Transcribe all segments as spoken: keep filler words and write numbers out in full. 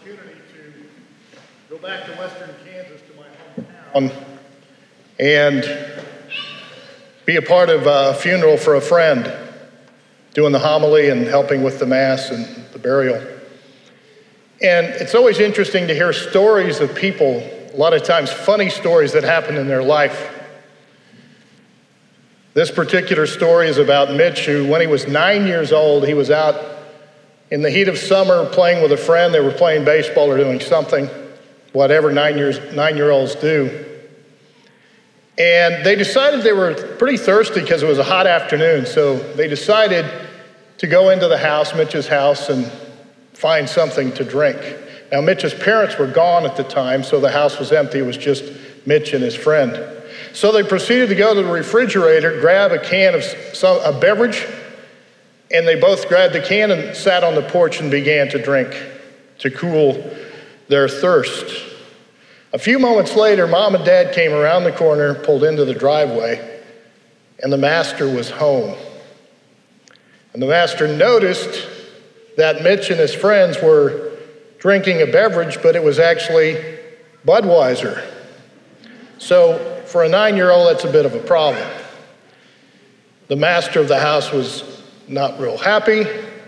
opportunity to go back to Western Kansas to my hometown and be a part of a funeral for a friend, doing the homily and helping with the mass and the burial. And it's always interesting to hear stories of people, a lot of times funny stories that happen in their life. This particular story is about Mitch, who when he was nine years old, he was out in the heat of summer playing with a friend. They were playing baseball or doing something, whatever nine years, nine-year-olds do. And they decided they were pretty thirsty because it was a hot afternoon, so they decided to go into the house, Mitch's house, and find something to drink. Now, Mitch's parents were gone at the time, so the house was empty. It was just Mitch and his friend. So they proceeded to go to the refrigerator, grab a can of some, a beverage, and they both grabbed the can and sat on the porch and began to drink to cool their thirst. A few moments later, Mom and Dad came around the corner, pulled into the driveway, and the master was home. And the master noticed that Mitch and his friends were drinking a beverage, but it was actually Budweiser. So for a nine-year-old, that's a bit of a problem. The master of the house was not real happy,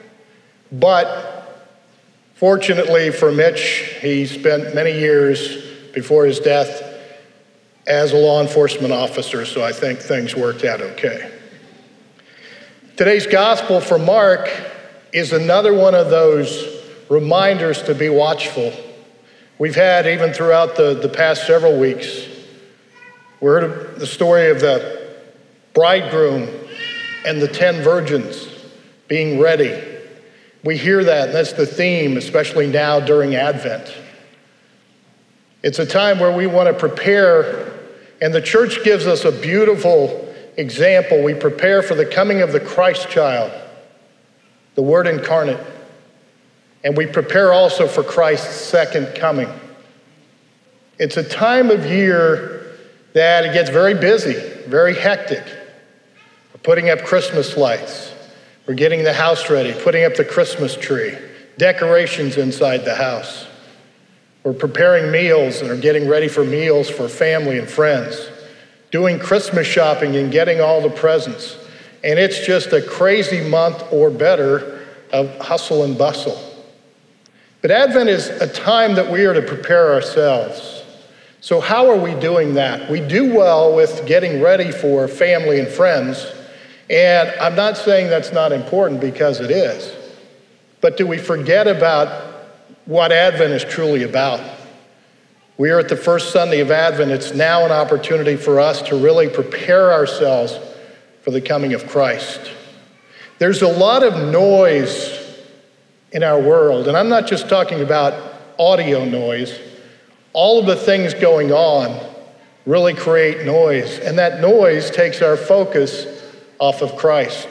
but fortunately for Mitch, he spent many years before his death as a law enforcement officer, so I think things worked out okay. Today's gospel for Mark is another one of those reminders to be watchful. We've had, even throughout the, the past several weeks, we heard the story of the bridegroom and the ten virgins being ready. We hear that, and that's the theme, especially now during Advent. It's a time where we want to prepare, and the church gives us a beautiful example. We prepare for the coming of the Christ child, the Word incarnate, and we prepare also for Christ's second coming. It's a time of year that it gets very busy, very hectic. We're putting up Christmas lights. We're getting the house ready, putting up the Christmas tree, decorations inside the house. We're preparing meals and are getting ready for meals for family and friends, doing Christmas shopping and getting all the presents. And it's just a crazy month or better of hustle and bustle. But Advent is a time that we are to prepare ourselves. So how are we doing that? We do well with getting ready for family and friends. And I'm not saying that's not important, because it is. But do we forget about what Advent is truly about? We are at the first Sunday of Advent. It's now an opportunity for us to really prepare ourselves for the coming of Christ. There's a lot of noise in our world, and I'm not just talking about audio noise. All of the things going on really create noise, and that noise takes our focus off of Christ.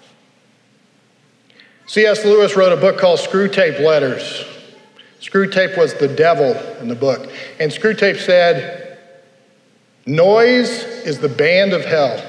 C S Lewis wrote a book called Screwtape Letters. Screwtape was the devil in the book. And Screwtape said, noise is the band of hell.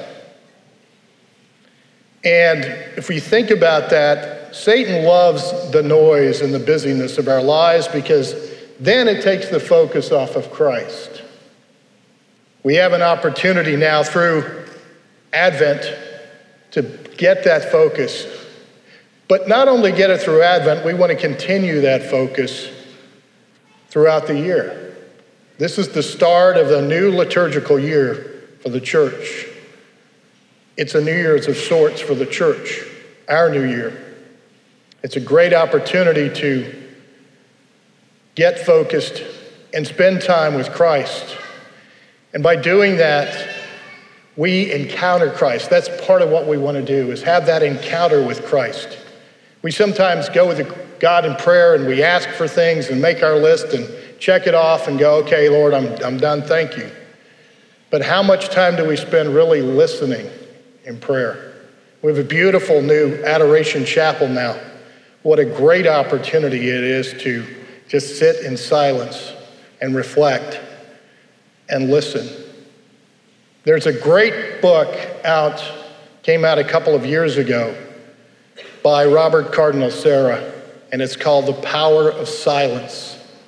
And if we think about that, Satan loves the noise and the busyness of our lives, because then it takes the focus off of Christ. We have an opportunity now through Advent to get that focus. But not only get it through Advent, we want to continue that focus throughout the year. This is the start of the new liturgical year for the church. It's a New Year's of sorts for the church, our new year. It's a great opportunity to get focused and spend time with Christ. And by doing that, we encounter Christ. That's part of what we want to do, is have that encounter with Christ. We sometimes go with God in prayer and we ask for things and make our list and check it off and go, okay, Lord, I'm, I'm done, thank you. But how much time do we spend really listening in prayer? We have a beautiful new Adoration Chapel now. What a great opportunity it is to just sit in silence and reflect and listen. There's a great book out, came out a couple of years ago, by Robert Cardinal Sarah, and it's called The Power of Silence.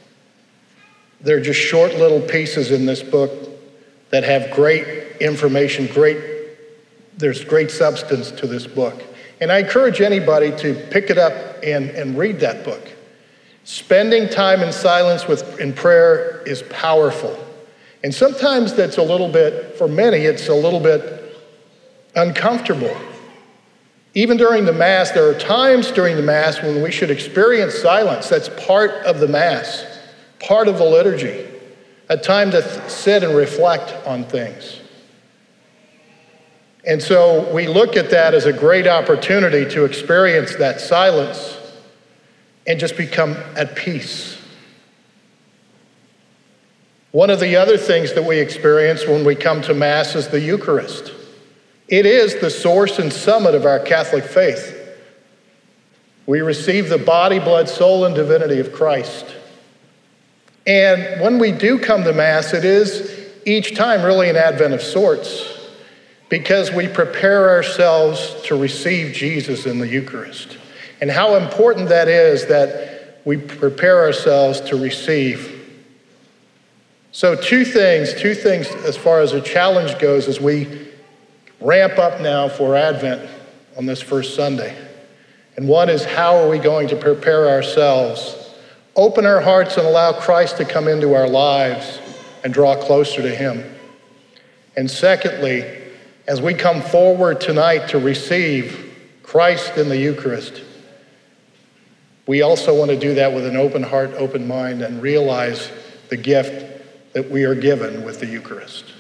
They're just short little pieces in this book that have great information, great, there's great substance to this book. And I encourage anybody to pick it up and, and read that book. Spending time in silence with, in prayer is powerful. And sometimes that's a little bit, for many, it's a little bit uncomfortable. Even during the Mass, there are times during the Mass when we should experience silence. That's part of the Mass, part of the liturgy, a time to th- sit and reflect on things. And so we look at that as a great opportunity to experience that silence and just become at peace. One of the other things that we experience when we come to Mass is the Eucharist. It is the source and summit of our Catholic faith. We receive the body, blood, soul, and divinity of Christ. And when we do come to Mass, it is each time really an Advent of sorts, because we prepare ourselves to receive Jesus in the Eucharist. And how important that is that we prepare ourselves to receive. So two things, two things as far as a challenge goes as we ramp up now for Advent on this first Sunday. And one is, how are we going to prepare ourselves, open our hearts and allow Christ to come into our lives and draw closer to him? And secondly, as we come forward tonight to receive Christ in the Eucharist, we also want to do that with an open heart, open mind, and realize the gift that we are given with the Eucharist.